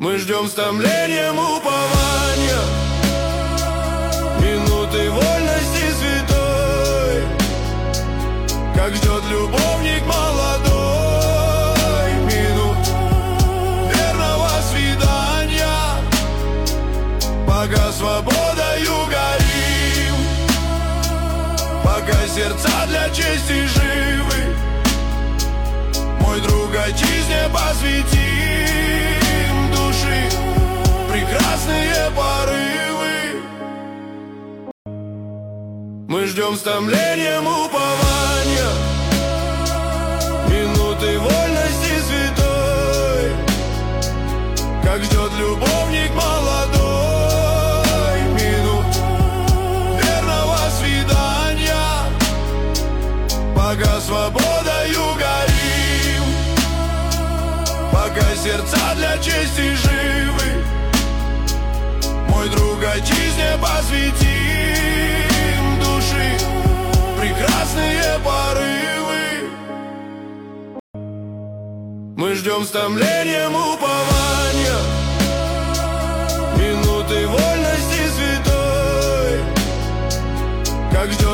Мы ждем с томлением упования минуты вольности святой, как ждет любовник молодой минут верного свидания, пока свободою горим, пока сердца для чести живы. Мой друг, отчизне посвятим души прекрасные порывы. Мы ждем с томлением упования минуты вольности святой, как ждет любовник молодой минут верного свидания, пока свободою горим, пока сердца для чести живы. Мой друг, отчизне посвятим души прекрасные порывы. Мы ждем с томлением упования минуты вольности святой, как ждет